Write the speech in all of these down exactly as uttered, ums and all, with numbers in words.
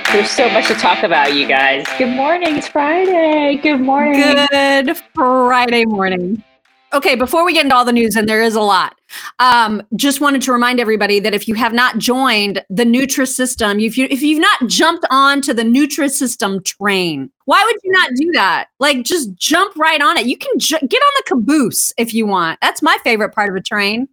There's so much to talk about, you guys. Good morning. It's Friday. Good morning. Good Friday morning. Okay, before we get into all the news, and there is a lot, um, just wanted to remind everybody that if you have not joined the Nutrisystem, if, you, if you've not jumped on to the Nutrisystem train, why would you not do that? Like, just jump right on it. You can ju- get on the caboose if you want. That's my favorite part of a train.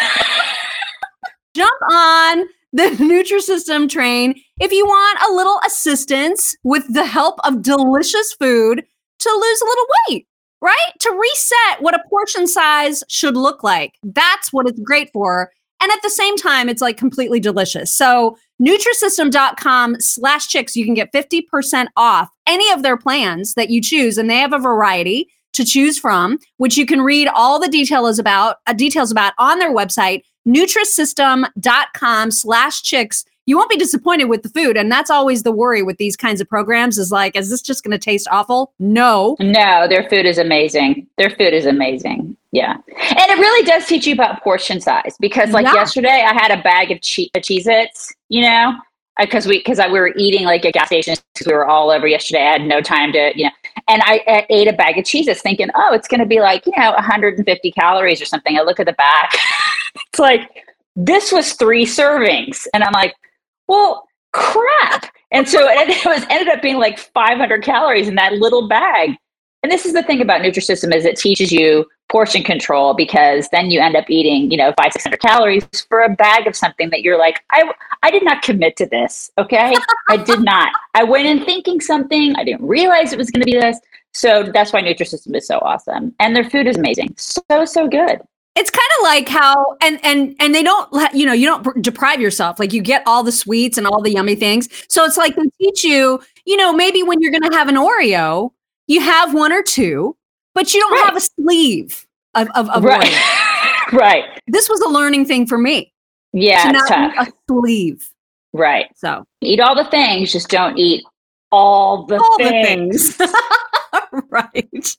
Jump on the Nutrisystem train if you want a little assistance with the help of delicious food to lose a little weight. Right? To reset what a portion size should look like. That's what it's great for. And at the same time, it's like completely delicious. So Nutrisystem.com slash chicks, you can get fifty percent off any of their plans that you choose. And they have a variety to choose from, which you can read all the details about, uh, details about on their website, Nutrisystem.com slash chicks. You won't be disappointed with the food. And that's always the worry with these kinds of programs is like, is this just going to taste awful? No. No, their food is amazing. Their food is amazing. Yeah. And it really does teach you about portion size because like yeah. yesterday I had a bag of che- Cheez-Its, you know, because we, because we were eating like at gas stations because we were all over yesterday. I had no time to, you know, and I, I ate a bag of Cheez-Its thinking, oh, it's going to be like, you know, one hundred fifty calories or something. I look at the back. It's like, this was three servings. And I'm like, well, crap. And so it was ended up being like five hundred calories in that little bag. And this is the thing about Nutrisystem is it teaches you portion control because then you end up eating, you know, five, six hundred calories for a bag of something that you're like, I, I did not commit to this. Okay. I did not. I went in thinking something. I didn't realize it was going to be this. So that's why Nutrisystem is so awesome. And their food is amazing. So, so good. It's kind of like how, and and and they don't, you know, you don't deprive yourself. Like you get all the sweets and all the yummy things. So it's like they teach you, you know, maybe when you're going to have an Oreo, you have one or two, but you don't right. have a sleeve of of, of right. Oreo. Right. This was a learning thing for me. Yeah, to it's not tough. Eat a sleeve. Right. So eat all the things, just don't eat all the all things. The things. Right.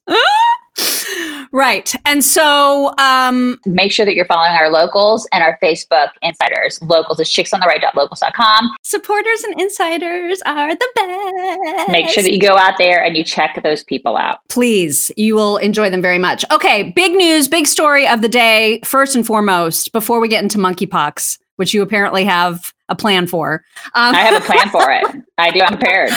Right. And so um, make sure that you're following our locals and our Facebook insiders. Locals is chicks on the right dot locals dot com. Supporters and insiders are the best. Make sure that you go out there and you check those people out. Please. You will enjoy them very much. Okay. Big news, big story of the day. First and foremost, before we get into monkeypox, which you apparently have a plan for. Um, I have a plan for it. I do. I'm prepared.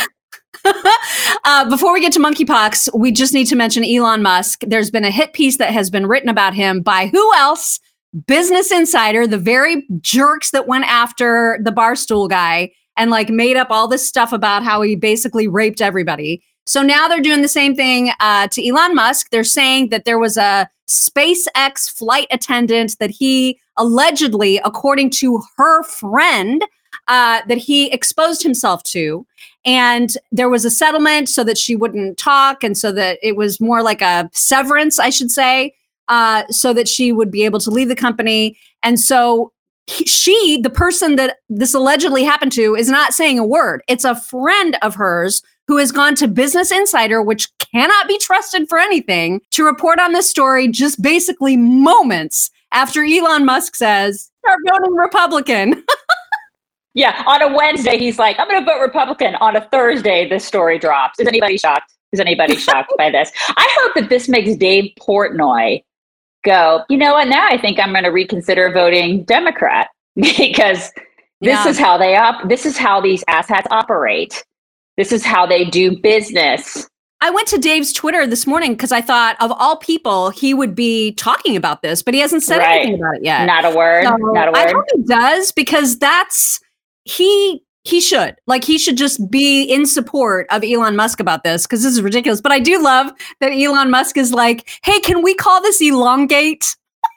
uh, before we get to monkeypox, we just need to mention Elon Musk. There's been a hit piece that has been written about him by who else? Business Insider, the very jerks that went after the Barstool guy and like made up all this stuff about how he basically raped everybody. So now they're doing the same thing uh, to Elon Musk. They're saying that there was a SpaceX flight attendant that he allegedly, according to her friend, uh, that he exposed himself to. And there was a settlement so that she wouldn't talk. And so that it was more like a severance, I should say, uh, so that she would be able to leave the company. And so he, she, the person that this allegedly happened to, is not saying a word. It's a friend of hers who has gone to Business Insider, which cannot be trusted for anything, to report on this story just basically moments after Elon Musk says, start voting Republican. Yeah, on a Wednesday, he's like, I'm going to vote Republican. On a Thursday, this story drops. Is anybody shocked? Is anybody shocked by this? I hope that this makes Dave Portnoy go, you know what, now I think I'm going to reconsider voting Democrat because this yeah. is how they op- This is how these asshats operate. This is how they do business. I went to Dave's Twitter this morning because I thought of all people, he would be talking about this, but he hasn't said right. anything about it yet. Not a word. So Not a word. I hope he does because that's, he he should. Like he should just be in support of Elon Musk about this because this is ridiculous. But I do love that Elon Musk is like, hey, can we call this elongate?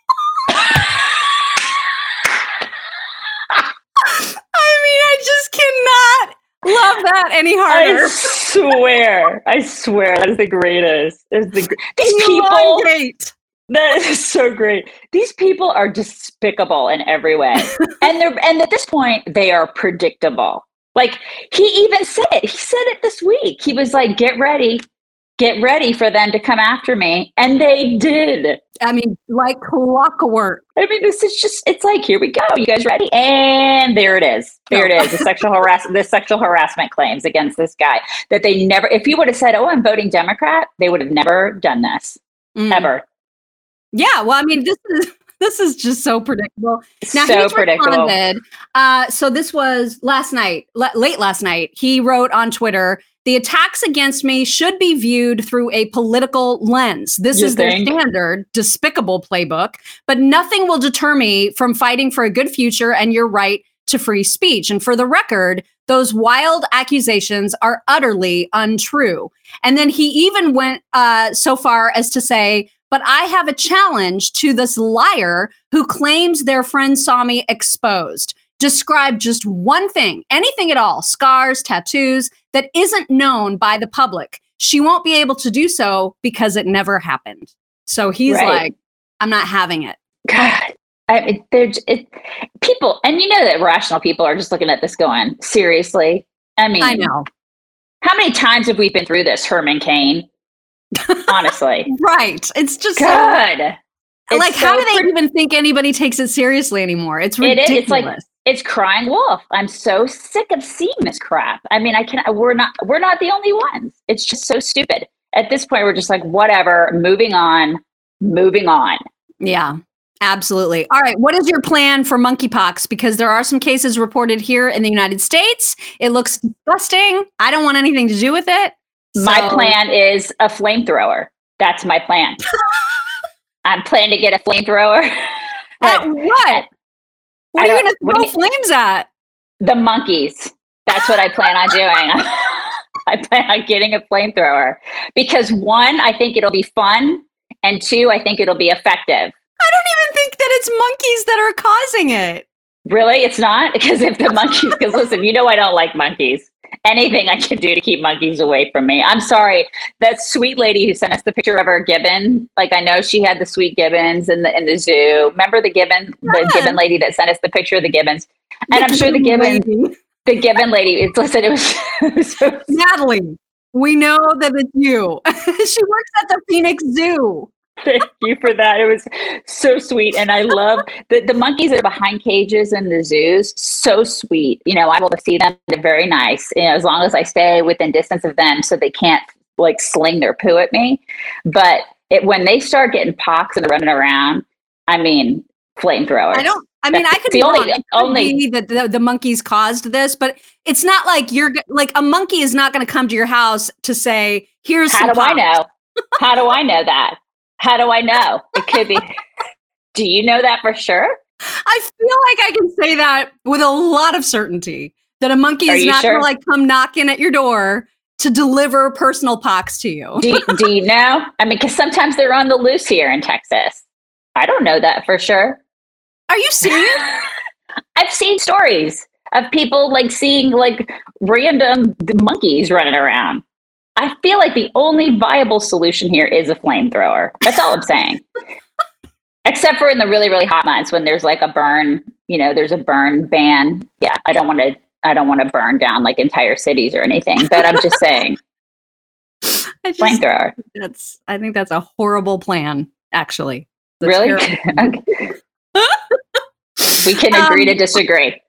I mean, I just cannot love that any harder. I swear. I swear. That is the greatest. That is the gr- These elongate. people. That is so great. These people are despicable in every way. and they're and at this point, they are predictable. Like he even said it. He said it this week. He was like, get ready. get ready for them to come after me. And they did. I mean, like clockwork. I mean, this is just, it's like, here we go. You guys ready? And there it is. There it is. The sexual harassment, the sexual harassment claims against this guy that they never, if you would have said, oh, I'm voting Democrat, they would have never done this. Mm. Ever. Yeah. Well, I mean, this is, this is just so predictable. Now, so predictable. Uh, so this was last night, l- late last night. He wrote on Twitter, the attacks against me should be viewed through a political lens. This you is think? their standard, despicable playbook, but nothing will deter me from fighting for a good future and your right to free speech. And for the record, those wild accusations are utterly untrue. And then he even went uh, so far as to say, but I have a challenge to this liar who claims their friend saw me exposed. Describe just one thing, anything at all, scars, tattoos, that isn't known by the public. She won't be able to do so because it never happened. So he's right. like, I'm not having it. God, I mean, they're it, people, and you know that rational people are just looking at this going, seriously? I mean, I know. How many times have we been through this, Herman Cain? Honestly. Right. It's just God. So, it's like, so how do they pre- even think anybody takes it seriously anymore? It's ridiculous. It is. It's like, it's crying wolf. I'm so sick of seeing this crap. I mean, I can, we're not, we're not the only ones. It's just so stupid. At this point, we're just like, whatever, moving on, moving on. Yeah, absolutely. All right. What is your plan for monkeypox? Because there are some cases reported here in the United States. It looks disgusting. I don't want anything to do with it. So. My plan is a flamethrower. That's my plan. I'm planning to get a flamethrower. At what? What are you going to throw flames at? The monkeys. That's what I plan on doing. I plan on getting a flamethrower because one, I think it'll be fun. And two, I think it'll be effective. I don't even think that it's monkeys that are causing it. Really? It's not? Because if the monkeys, because listen, you know I don't like monkeys. Anything I can do to keep monkeys away from me. I'm sorry. That sweet lady who sent us the picture of her gibbon, like I know she had the sweet gibbons in the in the zoo. Remember the gibbon, yeah. the gibbon lady that sent us the picture of the gibbons? And the I'm sure the gibbon, lady. the gibbon lady, it's listen, it was, it was so Natalie, we know that it's you. She works at the Phoenix Zoo. Thank you for that. It was so sweet. And I love the, the monkeys that are behind cages in the zoos. So sweet. You know, I'm able to see them. They're very nice. You know, as long as I stay within distance of them so they can't like sling their poo at me. But it, when they start getting pox and running around, I mean, flamethrowers. I don't, I mean, That's I could be only, wrong. only that the, the monkeys caused this, but it's not like you're like a monkey is not going to come to your house to say, here's how some do pox. I know? How do I know that? How do I know? It could be. Do you know that for sure? I feel like I can say that with a lot of certainty that a monkey is not sure? going to like come knocking at your door to deliver personal pox to you. do, do you know? I mean, because sometimes they're on the loose here in Texas. I don't know that for sure. Are you serious? I've seen stories of people like seeing like random monkeys running around. I feel like the only viable solution here is a flamethrower. That's all I'm saying. Except for in the really, really hot months when there's like a burn, you know, there's a burn ban. Yeah, I don't want to, I don't want to burn down like entire cities or anything, but I'm just saying. I just, flamethrower. That's, I think that's a horrible plan, actually. That's really? Okay. We can agree um, to disagree.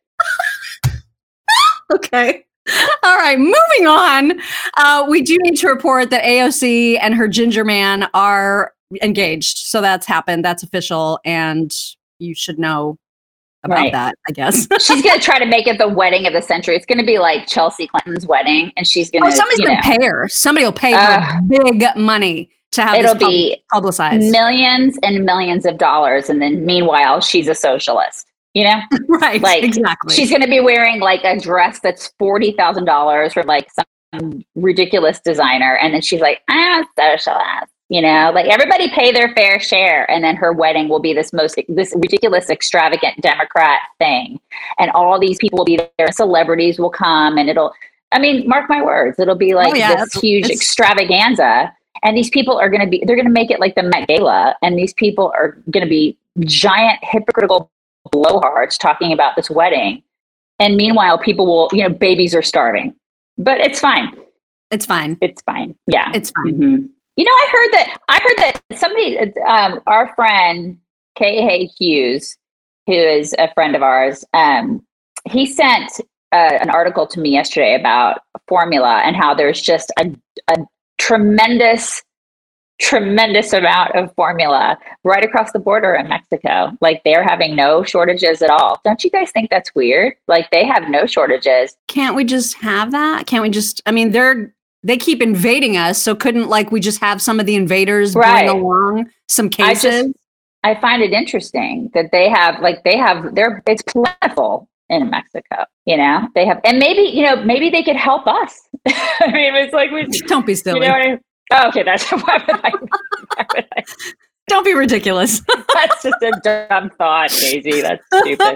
Okay. All right, moving on. Uh, we do need to report that A O C and her ginger man are engaged. So that's happened. That's official. And you should know about right. that, I guess. She's going to try to make it the wedding of the century. It's going to be like Chelsea Clinton's wedding. And she's going to, oh, somebody's going to pay her. Somebody will pay uh, her big money to have it'll this pub- be publicized. Millions and millions of dollars. And then meanwhile, she's a socialist. You know, right? Like exactly. She's going to be wearing like a dress that's forty thousand dollars from like some ridiculous designer, and then she's like, "I'm a socialist." You know, like everybody pay their fair share, and then her wedding will be this most this ridiculous, extravagant Democrat thing, and all these people will be there. Celebrities will come, and it'll. I mean, mark my words, it'll be like oh, yeah, this huge extravaganza, and these people are going to be. They're going to make it like the Met Gala, and these people are going to be giant hypocritical blowhards talking about this wedding, and meanwhile people will, you know, babies are starving, but it's fine. It's fine. It's fine. Yeah. It's fine. Mm-hmm. You know, I heard that, I heard that somebody, um, our friend, Kay Hay Hughes, who is a friend of ours, um, he sent uh, an article to me yesterday about formula and how there's just a, a tremendous, tremendous amount of formula right across the border in Mexico. Like they're having no shortages at all. Don't you guys think that's weird? Like they have no shortages. Can't we just have that? Can't we just, I mean, they're, they keep invading us. So couldn't like we just have some of the invaders right. bring along some cases? I, just, I find it interesting that they have like they have they're it's plentiful in Mexico, you know, they have, and maybe, you know, maybe they could help us. I mean, it's like, we don't be silly. You know what I mean? Oh, okay. That's why would I, why would I? Don't be ridiculous. That's just a dumb thought, Daisy. That's stupid.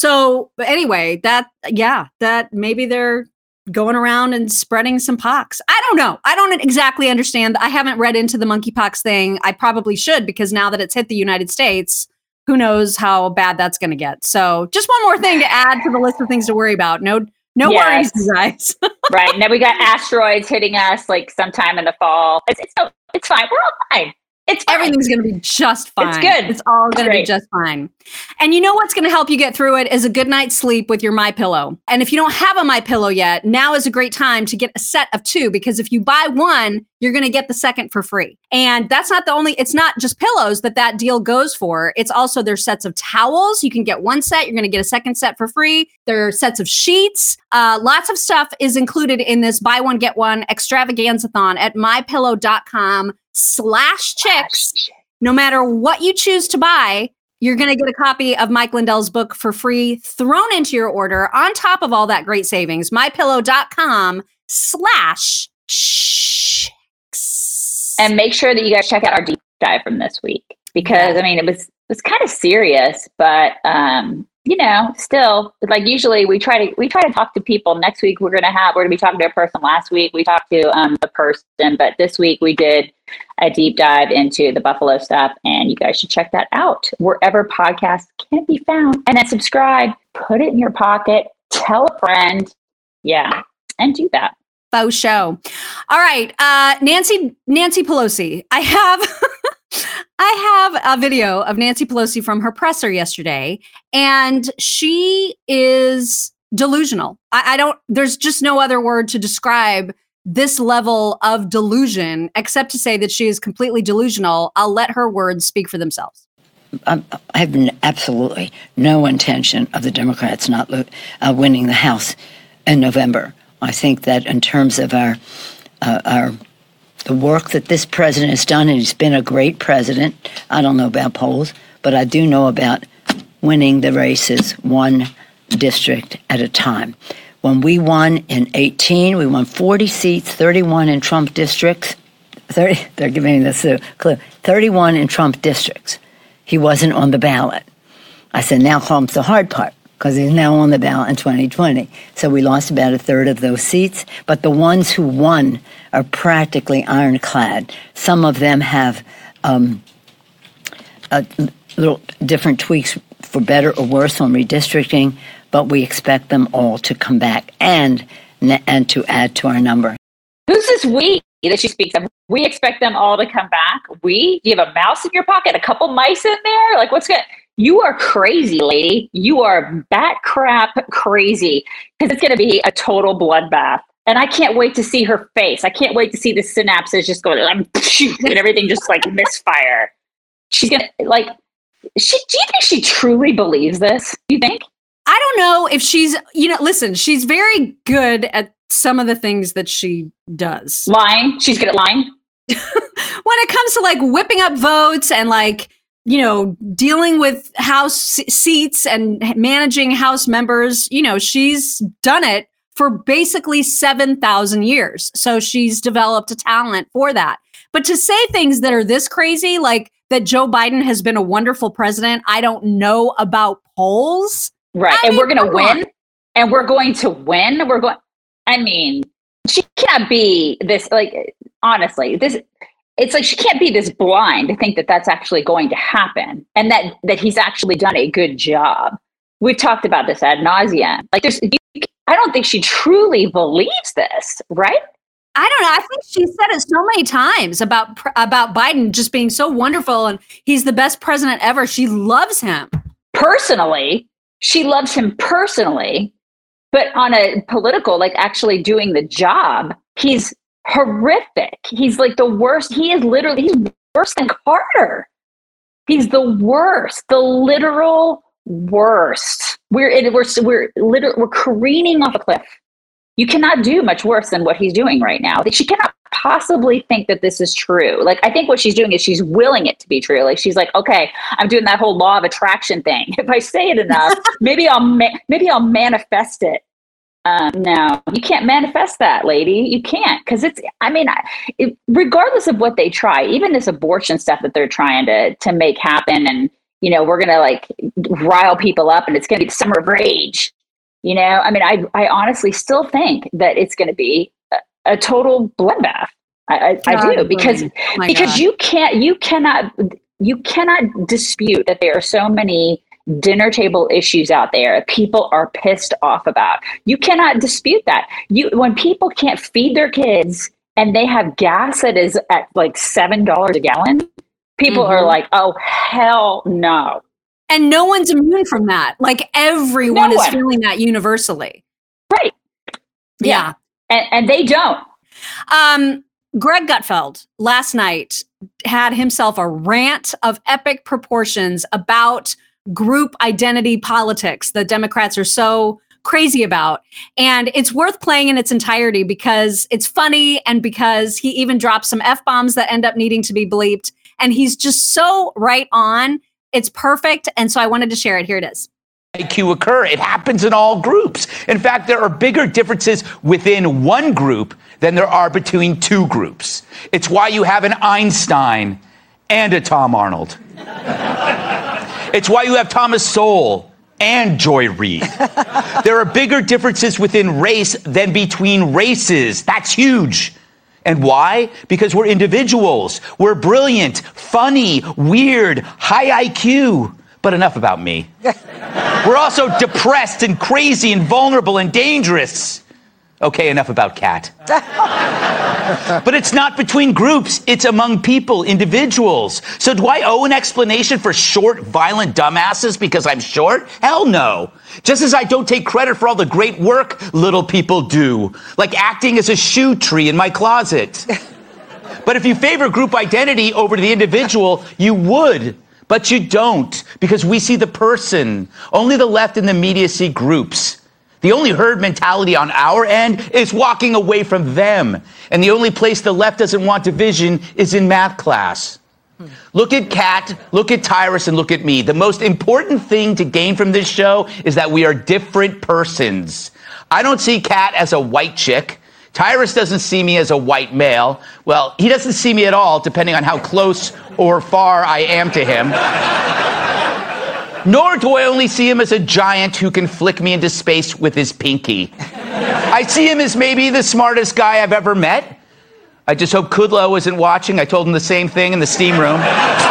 So but anyway, that, yeah, that maybe they're going around and spreading some pox. I don't know. I don't exactly understand. I haven't read into the monkeypox thing. I probably should, because now that it's hit the United States, who knows how bad that's going to get. So just one more thing to add to the list of things to worry about. No, no yes. worries, guys. Right. Now we got asteroids hitting us like sometime in the fall. It's, it's, it's fine. We're all fine. It's fine. Everything's going to be just fine. It's good. It's all going to be just fine. And you know what's going to help you get through it is a good night's sleep with your MyPillow. And if you don't have a MyPillow yet, now is a great time to get a set of two, because if you buy one, you're going to get the second for free. And that's not the only, it's not just pillows that that deal goes for. It's also their sets of towels. You can get one set. You're going to get a second set for free. There are sets of sheets. Uh, lots of stuff is included in this buy one, get one extravaganza-thon at mypillow.com slash chicks. No matter what you choose to buy, you're going to get a copy of Mike Lindell's book for free thrown into your order on top of all that great savings. mypillow.com slash chicks. And make sure that you guys check out our deep dive from this week, because yeah. I mean, it was, it was kind of serious, but um, you know, still, like usually we try to, we try to talk to people. Next week we're going to have, we're going to be talking to a person. Last week we talked to um, a person, but this week we did a deep dive into the Buffalo stuff, and you guys should check that out wherever podcasts can be found. And then subscribe, put it in your pocket, tell a friend. Yeah. And do that. Faux show. All right. Uh, Nancy, Nancy Pelosi. I have, I have a video of Nancy Pelosi from her presser yesterday, and she is delusional. I, I don't, there's just no other word to describe this level of delusion except to say that she is completely delusional. I'll let her words speak for themselves. I have absolutely no intention of the Democrats not uh, winning the House in November. I think that in terms of our, uh, our, the work that this president has done, and he's been a great president. I don't know about polls, but I do know about winning the races one district at a time. When we won in eighteen, we won forty seats, thirty-one in Trump districts. thirty, they're giving this a clue. thirty-one in Trump districts. He wasn't on the ballot. I said, now comes the hard part, because he's now on the ballot in twenty twenty. So we lost about a third of those seats. But the ones who won are practically ironclad. Some of them have um, a little different tweaks for better or worse on redistricting, but we expect them all to come back and and to add to our number. Who's this we that she speaks of? We expect them all to come back? We? Do you have a mouse in your pocket? A couple mice in there? Like, what's good? You are crazy, lady. You are bat crap crazy, because it's going to be a total bloodbath. And I can't wait to see her face. I can't wait to see the synapses just go, and everything just like misfire. She's going to, like, she, do you think she truly believes this? Do you think? I don't know if she's, you know, listen, she's very good at some of the things that she does. Lying? She's good at lying? When it comes to like whipping up votes and like, you know, dealing with House seats and managing House members, you know, she's done it for basically seven thousand years. So she's developed a talent for that. But to say things that are this crazy, like that Joe Biden has been a wonderful president, I don't know about polls. Right. I and mean, we're going to win. On. And we're going to win. We're going, I mean, she can't be this, like, honestly, this, it's like she can't be this blind to think that that's actually going to happen, and that, that he's actually done a good job. We've talked about this ad nauseum. Like, there's, you, I don't think she truly believes this, right? I don't know. I think she said it so many times about about Biden just being so wonderful and he's the best president ever. She loves him. Personally, she loves him personally, but on a political, like actually doing the job, he's horrific. He's like the worst. He is literally, he's worse than Carter. He's the worst, the literal worst. We're it, we're we're literally we're careening off a cliff. You cannot do much worse than what he's doing right now. She cannot possibly think that this is true. Like, I think what she's doing is she's willing it to be true. Like, she's like, okay, I'm doing that whole law of attraction thing. If I say it enough, maybe I'll ma- maybe I'll manifest it. Um, no, you can't manifest that, lady. You can't, because it's. I mean, it, regardless of what they try, even this abortion stuff that they're trying to to make happen, and you know, we're gonna like rile people up, and it's gonna be the summer of rage. You know, I mean, I I honestly still think that it's going to be a, a total bloodbath. I, I, I do because oh because God. you can't you cannot you cannot dispute that there are so many dinner table issues out there people are pissed off about. You cannot dispute that. You when people can't feed their kids and they have gas that is at like seven dollars a gallon, people mm-hmm. are like, oh hell no. And no one's immune from that. Like everyone no is one. feeling that universally. Right. Yeah. yeah. And, and they don't. Um, Greg Gutfeld last night had himself a rant of epic proportions about group identity politics that Democrats are so crazy about. And it's worth playing in its entirety because it's funny and because he even drops some F-bombs that end up needing to be bleeped. And he's just so right on. It's perfect. And so I wanted to share it. Here it is. I Q occur. It happens in all groups. In fact, there are bigger differences within one group than there are between two groups. It's why you have an Einstein and a Tom Arnold. It's why you have Thomas Sowell and Joy Reid. There are bigger differences within race than between races. That's huge. And why? Because we're individuals. We're brilliant, funny, weird, high I Q. But enough about me. We're also depressed and crazy and vulnerable and dangerous. Okay, enough about Kat. But it's not between groups. It's among people, individuals. So do I owe an explanation for short, violent dumbasses because I'm short? Hell no. Just as I don't take credit for all the great work little people do, like acting as a shoe tree in my closet. But if you favor group identity over the individual, you would. But you don't, because we see the person. Only the left and the media see groups. The only herd mentality on our end is walking away from them. And the only place the left doesn't want division is in math class. Hmm. Look at Kat, look at Tyrus, and look at me. The most important thing to gain from this show is that we are different persons. I don't see Kat as a white chick. Tyrus doesn't see me as a white male. Well, he doesn't see me at all, depending on how close or far I am to him. Nor do I only see him as a giant who can flick me into space with his pinky. I see him as maybe the smartest guy I've ever met. I just hope Kudlow isn't watching. I told him the same thing in the steam room.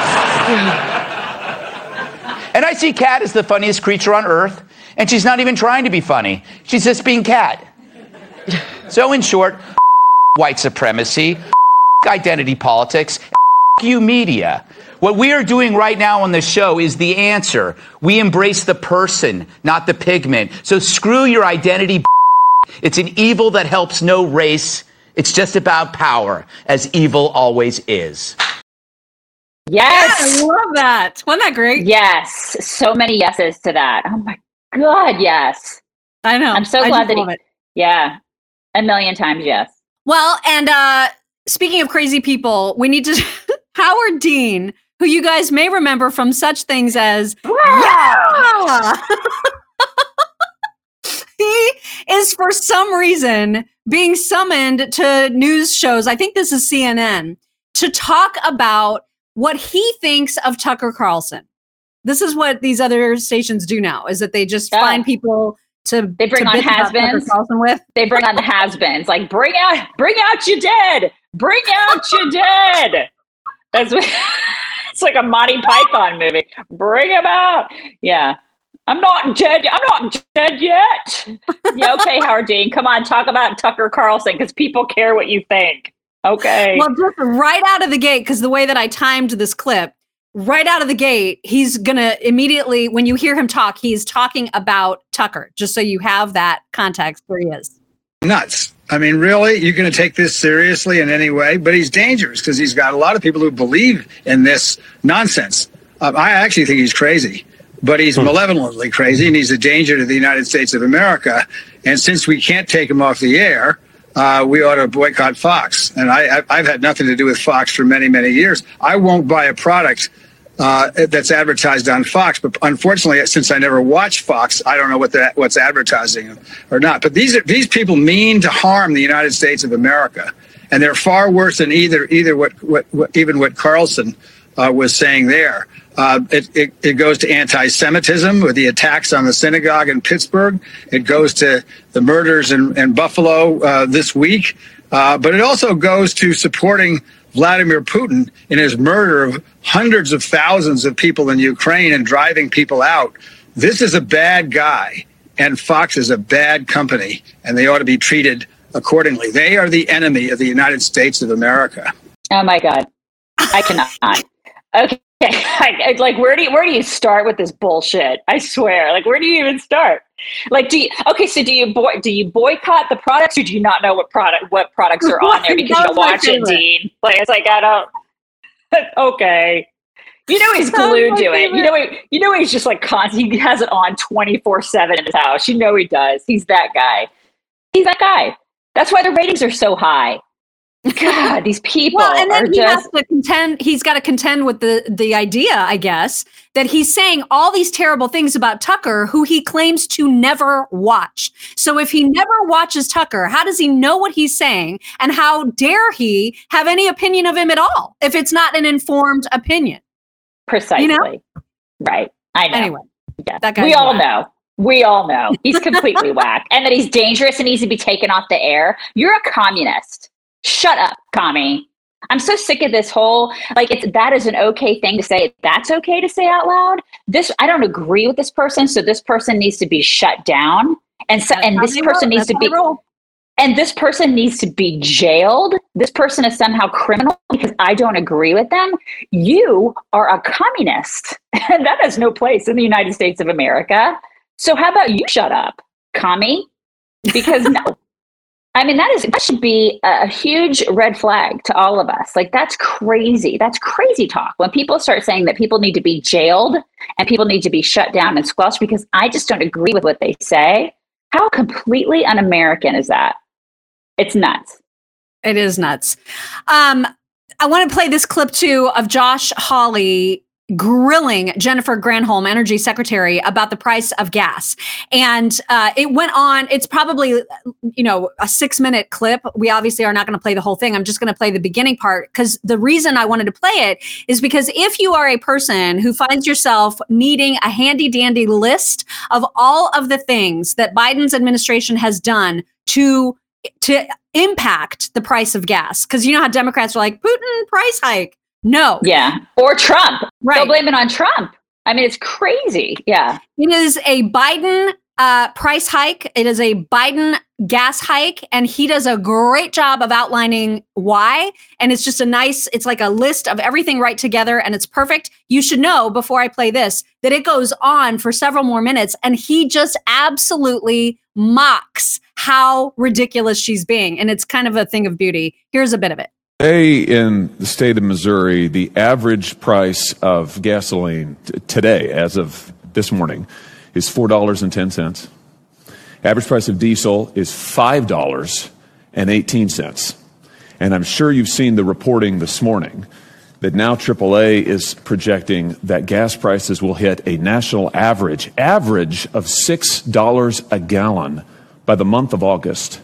And I see Kat as the funniest creature on earth, and she's not even trying to be funny. She's just being Kat. So in short, white supremacy, identity politics, you media. What we are doing right now on this show is the answer. We embrace the person, not the pigment. So screw your identity. It's an evil that helps no race. It's just about power, as evil always is. Yes. Yeah, I love that. Wasn't that great? Yes. So many yeses to that. Oh my God, yes. I know. I'm so I glad that he, it. yeah, a million times yes. Well, and uh, speaking of crazy people, we need to, Howard Dean, who you guys may remember from such things as, yeah! He is for some reason being summoned to news shows, I think this is C N N, to talk about what he thinks of Tucker Carlson. This is what these other stations do now, is that they just yeah. find people to they bring to on has-beens with. They bring on the has-beens, like bring out, bring out your dead, bring out your dead. That's what, it's like a Monty Python movie. Bring him out. Yeah. I'm not dead. I'm not dead yet. Yeah, okay, Howard Dean. Come on, talk about Tucker Carlson because people care what you think. Okay. Well, just right out of the gate, because the way that I timed this clip, right out of the gate, he's going to immediately, when you hear him talk, he's talking about Tucker, just so you have that context where he is. Nuts. I mean, really? You're going to take this seriously in any way? But he's dangerous because he's got a lot of people who believe in this nonsense. Uh, I actually think he's crazy. But he's malevolently crazy, and he's a danger to the United States of America. And since we can't take him off the air, uh, we ought to boycott Fox. And I, I've had nothing to do with Fox for many, many years. I won't buy a product uh, that's advertised on Fox. But unfortunately, since I never watched Fox, I don't know what that what's advertising or not. But these are, these people mean to harm the United States of America, and they're far worse than either either what, what, what even what Carlson uh, was saying there. Uh, it, it, it goes to anti-Semitism with the attacks on the synagogue in Pittsburgh. It goes to the murders in, in Buffalo uh, this week. Uh, but it also goes to supporting Vladimir Putin in his murder of hundreds of thousands of people in Ukraine and driving people out. This is a bad guy, and Fox is a bad company, and they ought to be treated accordingly. They are the enemy of the United States of America. Oh, my God. I cannot. Okay. I, like, where do you, where do you start with this bullshit? I swear. Like, where do you even start? Like, do you, okay, so do you boy, do you boycott the products, or do you not know what product what products are on there because you don't watch it, Dean? Like, it's like, I don't. Okay, you know he's glued to it. You know he, you know he's just like constant. He has it on twenty-four seven in his house. You know he does. He's that guy. He's that guy. That's why the ratings are so high. God, these people well, and then are he just... has to contend. He's got to contend with the the idea, I guess, that he's saying all these terrible things about Tucker, who he claims to never watch. So if he never watches Tucker, how does he know what he's saying? And how dare he have any opinion of him at all if it's not an informed opinion? Precisely. You know? Right. I know. Anyway, yeah. that we all whack. know. We all know. He's completely whack. And that he's dangerous and needs to be taken off the air. You're a communist. Shut up, commie. I'm so sick of this whole, like, it's that is an okay thing to say. That's okay to say out loud. This, I don't agree with this person, so this person needs to be shut down. And so, and this person needs to be, and this person needs to be jailed. This person is somehow criminal because I don't agree with them. You are a communist, and that has no place in the United States of America. So how about you shut up, commie? Because no. I mean, that is that should be a huge red flag to all of us. Like, that's crazy. That's crazy talk. When people start saying that people need to be jailed and people need to be shut down and squelched because I just don't agree with what they say. How completely un-American is that? It's nuts. It is nuts. Um, I want to play this clip, too, of Josh Hawley grilling Jennifer Granholm, Energy Secretary, about the price of gas. And uh, it went on. It's probably, you know, a six minute clip. We obviously are not going to play the whole thing. I'm just going to play the beginning part, because the reason I wanted to play it is because if you are a person who finds yourself needing a handy dandy list of all of the things that Biden's administration has done to to impact the price of gas, because you know how Democrats are like, Putin price hike. No. Yeah. Or Trump. Right. They'll blame it on Trump. I mean, it's crazy. Yeah. It is a Biden uh, price hike. It is a Biden gas hike. And he does a great job of outlining why. And it's just a nice, it's like a list of everything right together. And it's perfect. You should know before I play this that it goes on for several more minutes. And he just absolutely mocks how ridiculous she's being. And it's kind of a thing of beauty. Here's a bit of it. Today in the state of Missouri, the average price of gasoline t- today, as of this morning, is four dollars and ten cents. Average price of diesel is five dollars and eighteen cents. And I'm sure you've seen the reporting this morning that now triple A is projecting that gas prices will hit a national average, average of six dollars a gallon by the month of August.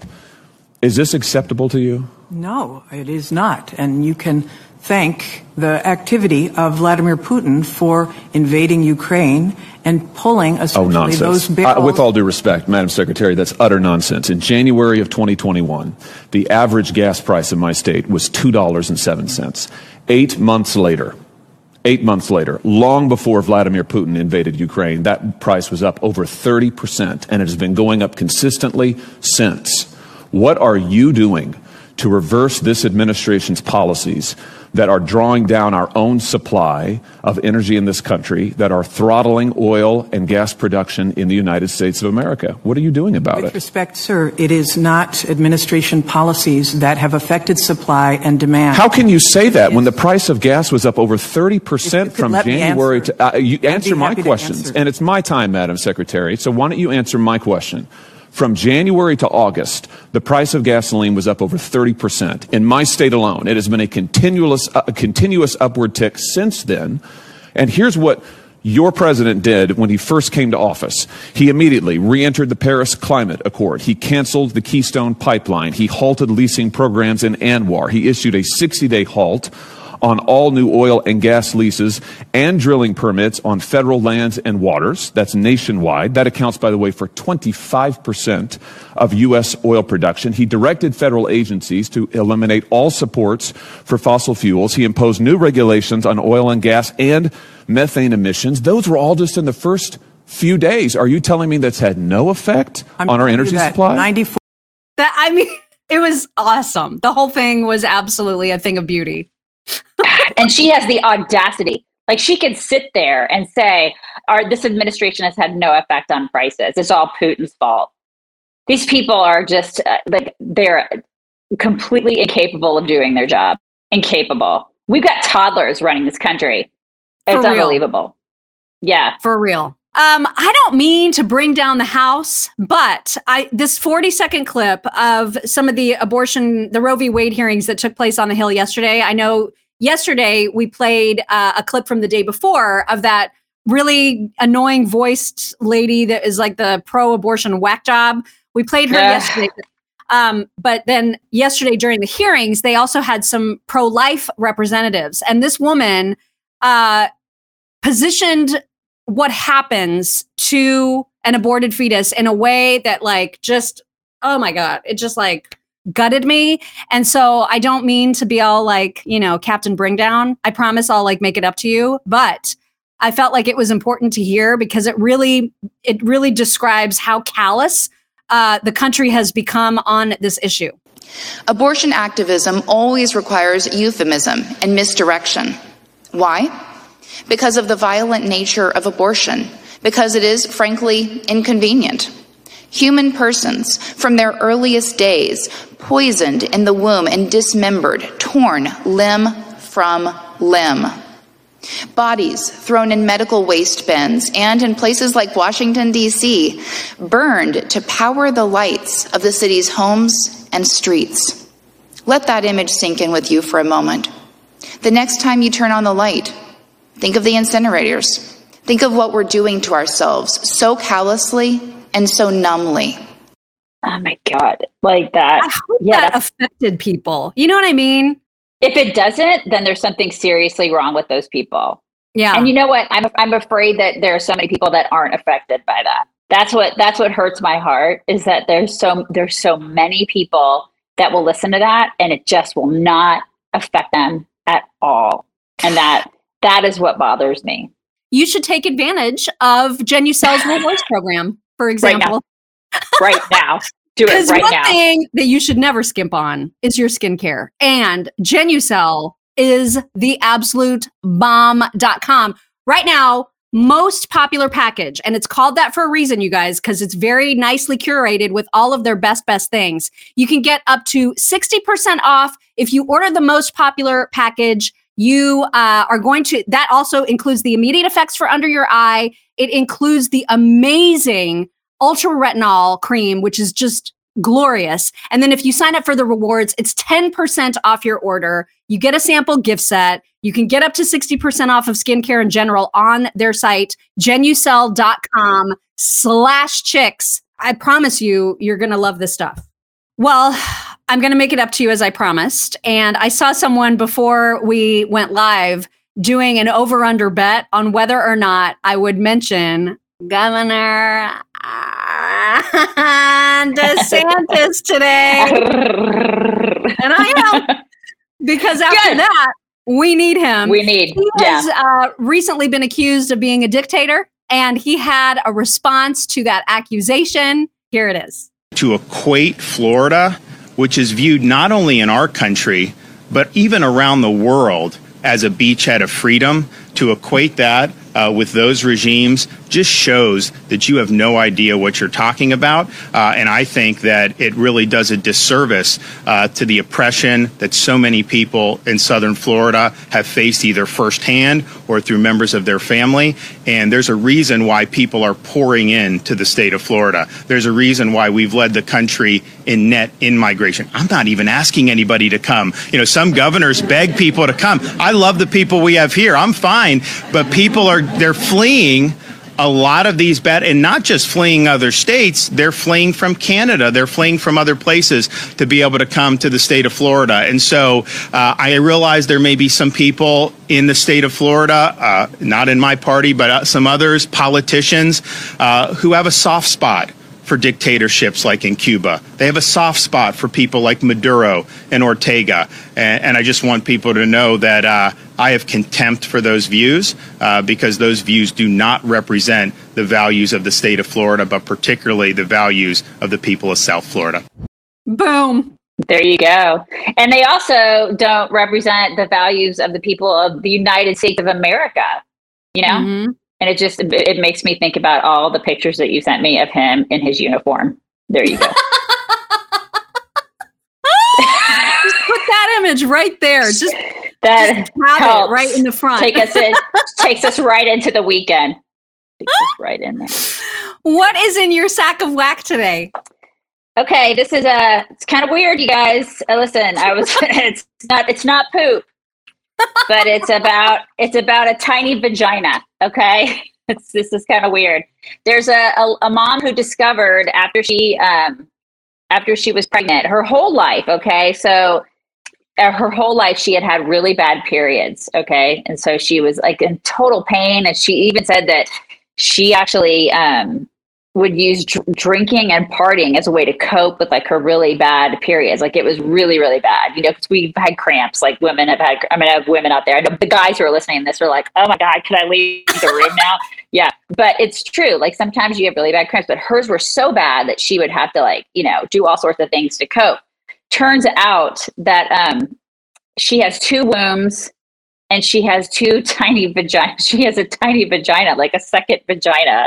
Is this acceptable to you? No, it is not. And you can thank the activity of Vladimir Putin for invading Ukraine and pulling essentially oh, nonsense. those barrels. Uh, with all due respect, Madam Secretary, that's utter nonsense. In January of twenty twenty-one, the average gas price in my state was two dollars and seven cents. Eight months later, Eight months later, long before Vladimir Putin invaded Ukraine, that price was up over thirty percent, and it has been going up consistently since. What are you doing to reverse this administration's policies that are drawing down our own supply of energy in this country, that are throttling oil and gas production in the United States of America? What are you doing about With it? With respect, sir, it is not administration policies that have affected supply and demand. How can you say that when the price of gas was up over thirty percent from January answer. to... Uh, you I'd answer my questions. Answer. And it's my time, Madam Secretary, so why don't you answer my question? From January to August, the price of gasoline was up over thirty percent. In my state alone, it has been a continuous, uh, continuous upward tick since then. And here's what your president did when he first came to office. He immediately re-entered the Paris Climate Accord. He canceled the Keystone Pipeline. He halted leasing programs in ANWR. He issued a sixty-day halt on all new oil and gas leases and drilling permits on federal lands and waters. That's nationwide. That accounts, by the way, for twenty-five percent of U S oil production. He directed federal agencies to eliminate all supports for fossil fuels. He imposed new regulations on oil and gas and methane emissions. Those were all just in the first few days. Are you telling me that's had no effect I'm on our energy supply? ninety-four That I mean, it was awesome. The whole thing was absolutely a thing of beauty. And she has the audacity. Like, she could sit there and say, "Our this administration has had no effect on prices. It's all Putin's fault." These people are just uh, like, they're completely incapable of doing their job. Incapable. We've got toddlers running this country. It's For real. unbelievable. Yeah. For real. Um, I don't mean to bring down the house, but I this forty second clip of some of the abortion, the Roe v. Wade hearings that took place on the Hill yesterday. I know yesterday we played uh, a clip from the day before of that really annoying voiced lady that is like the pro-abortion whack job. We played her Yeah. yesterday. Um, but then yesterday during the hearings, they also had some pro-life representatives. And this woman uh, positioned what happens to an aborted fetus in a way that like just, oh my God, it just like gutted me. And so I don't mean to be all like, you know, Captain Bring Down. I promise I'll like make it up to you. But I felt like it was important to hear because it really, it really describes how callous uh, the country has become on this issue. Abortion activism always requires euphemism and misdirection. Why? Because of the violent nature of abortion, because it is, frankly, inconvenient. Human persons, from their earliest days, poisoned in the womb and dismembered, torn limb from limb. Bodies thrown in medical waste bins and, in places like Washington, D C, burned to power the lights of the city's homes and streets. Let that image sink in with you for a moment. The next time you turn on the light, think of the incinerators. Think of what we're doing to ourselves so callously and so numbly. Oh my God. Like that. I hope yeah, that that's- affected people. You know what I mean? If it doesn't, then there's something seriously wrong with those people. Yeah. And you know what? I'm I'm afraid that there are so many people that aren't affected by that. That's what that's what hurts my heart, is that there's so there's so many people that will listen to that and it just will not affect them at all. And that that is what bothers me. You should take advantage of Genucel's Rewards program, for example. Right now. Do it Because right one now. thing that you should never skimp on is your skincare. And Genucel is the absolute bomb dot com. Right now, most popular package, and it's called that for a reason, you guys, because it's very nicely curated with all of their best, best things. You can get up to sixty percent off if you order the most popular package. You uh, are going to, that also includes the immediate effects for under your eye. It includes the amazing Ultra Retinol cream, which is just glorious. And then if you sign up for the rewards, it's ten percent off your order. You get a sample gift set. You can get up to sixty percent off of skincare in general on their site, genucel.com slash chicks. I promise you, you're going to love this stuff. Well, I'm going to make it up to you as I promised. And I saw someone before we went live doing an over-under bet on whether or not I would mention Governor DeSantis today. And I am. Because after Good. that, We need him. We need. He yeah. has uh, recently been accused of being a dictator, and he had a response to that accusation. Here it is. To equate Florida, which is viewed not only in our country, but even around the world as a beachhead of freedom, to equate that uh, with those regimes just shows that you have no idea what you're talking about. Uh, and I think that it really does a disservice uh, to the oppression that so many people in southern Florida have faced either firsthand or through members of their family. And there's a reason why people are pouring in to the state of Florida. There's a reason why we've led the country in net in-migration. I'm not even asking anybody to come. You know, some governors beg people to come. I love the people we have here. I'm fine. But people are, they're fleeing a lot of these bad, and not just fleeing other states, they're fleeing from Canada. They're fleeing from other places to be able to come to the state of Florida. And so uh, I realize there may be some people in the state of Florida, uh, not in my party, but uh, some others, politicians, uh, who have a soft spot for dictatorships like in Cuba. They have a soft spot for people like Maduro and Ortega. And, and I just want people to know that uh, I have contempt for those views uh, because those views do not represent the values of the state of Florida, but particularly the values of the people of South Florida. Boom. There you go. And they also don't represent the values of the people of the United States of America, you know? Mm-hmm. And it just, it makes me think about all the pictures that you sent me of him in his uniform. There you go. Just put that image right there. Just, that just have it right in the front. Take us in, takes us right into the weekend. Takes us right in there. What is in your sack of whack today? Okay, this is a, it's kind of weird, you guys. Uh, listen, I was, it's not, it's not poop. But it's about it's about a tiny vagina. Okay, it's, this is kind of weird. There's a, a, a mom who discovered after she um, after she was pregnant, her whole life. Okay, so uh, her whole life she had had really bad periods. Okay, and so she was like in total pain, and she even said that she actually um, would use dr- drinking and partying as a way to cope with like her really bad periods. Like it was really, really bad, you know, because we've had cramps, like women have had, I mean, I have women out there. I know the guys who are listening to this are like, oh my God, can I leave the room now? Yeah. But it's true. Like sometimes you have really bad cramps, but hers were so bad that she would have to like, you know, do all sorts of things to cope. Turns out that um, she has two wombs and she has two tiny vaginas. She has a tiny vagina, like a second vagina.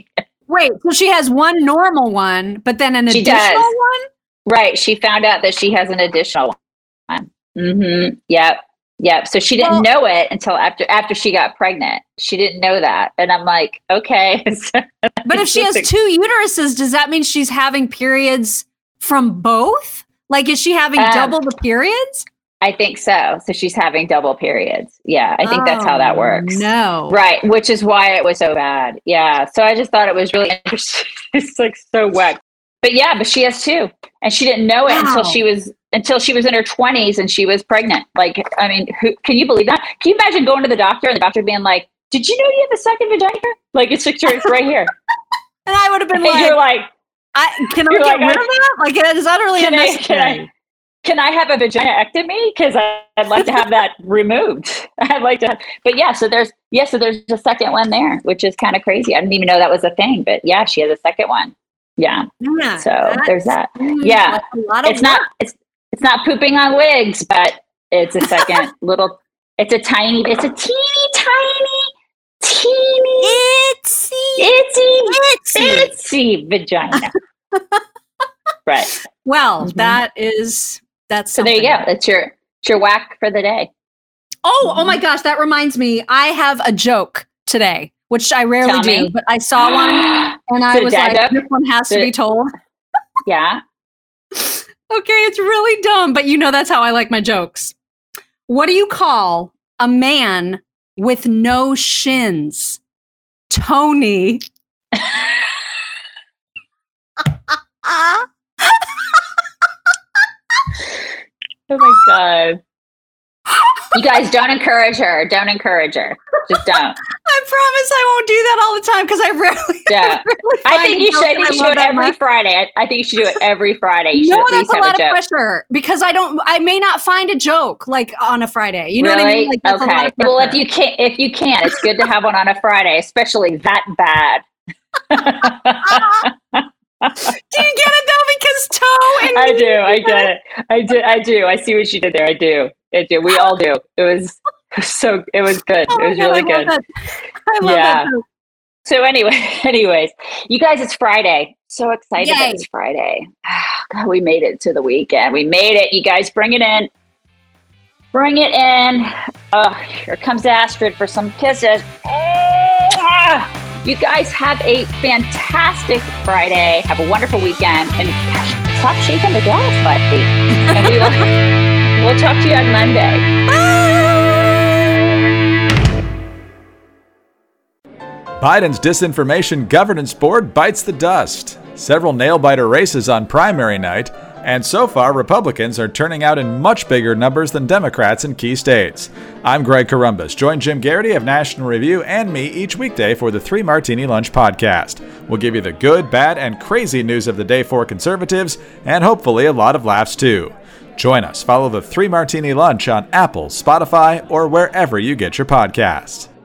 Wait, so she has one normal one, but then an she additional does. one? Right. She found out that she has an additional one. Mm-hmm. Yep. Yep. So she didn't well, know it until after after she got pregnant. She didn't know that. And I'm like, okay. But if she has two uteruses, does that mean she's having periods from both? Like, is she having um, double the periods? I think so. So she's having double periods. Yeah, I think oh, that's how that works. No. Right, which is why it was so bad. Yeah, so I just thought it was really interesting. It's like so wet. But yeah, but she has two. And she didn't know it wow. until she was until she was in her twenties and she was pregnant. Like, I mean, who, can you believe that? Can you imagine going to the doctor and the doctor being like, did you know you have a second vagina? Like, it's it's right here. And I would have been and like, you're like, I, can I get like, rid of that? Like, it is utterly can unnecessary. I, can I, Can I have a vaginaectomy? Because I'd like to have that removed. I'd like to, have, but yeah. So there's yeah. So there's a second one there, which is kind of crazy. I didn't even know that was a thing, but yeah, she has a second one. Yeah. yeah so there's that. Yeah. A lot of it's work. not. It's it's not pooping on wigs, but it's a second little. It's a tiny. It's a teeny tiny, teeny itsy itsy itsy, itsy vagina. Right. Well, mm-hmm. that is. That's so there you go. That's your it's your whack for the day. Oh, mm-hmm. oh my gosh, that reminds me. I have a joke today, which I rarely Tell do, me. but I saw one and I was like, up? this one has to be told. Yeah. Okay, it's really dumb, but you know that's how I like my jokes. What do you call a man with no shins? Tony. Oh my God. You guys don't encourage her. Don't encourage her. Just don't. I promise I won't do that all the time because I rarely. Yeah, I, rarely I think you should. I think you should do it every much. Friday. I, I think you should do it every Friday. You No, should at that's least a have lot a joke. of pressure because I don't. I may not find a joke like on a Friday. You know really? what I mean? Like, that's a lot okay. of Well, if pressure. you can't, if you can, it's good to have one on a Friday, especially that bad. Do you get it though? Because toe and I do. I get it. I do. I do. I see what you did there. I do. I do. We all do. It was so. It was good. Oh it was God, really I love good. that. I love Yeah. that. Joke. So anyway, anyways, you guys, it's Friday. So excited Yay. that it's Friday. God, we made it to the weekend. We made it. You guys, bring it in. Bring it in. Oh, here comes Astrid for some kisses. Oh, you guys have a fantastic Friday. Have a wonderful weekend. And gosh, stop shaking the glass, buddy. And we will, we'll talk to you on Monday. Biden's Disinformation Governance Board bites the dust. Several nail-biter races on primary night, and so far Republicans are turning out in much bigger numbers than Democrats in key states. I'm Greg Corombos. Join Jim Garrity of National Review and me each weekday for the Three Martini Lunch podcast. We'll give you the good, bad, and crazy news of the day for conservatives, and hopefully a lot of laughs too. Join us. Follow the Three Martini Lunch on Apple, Spotify, or wherever you get your podcasts.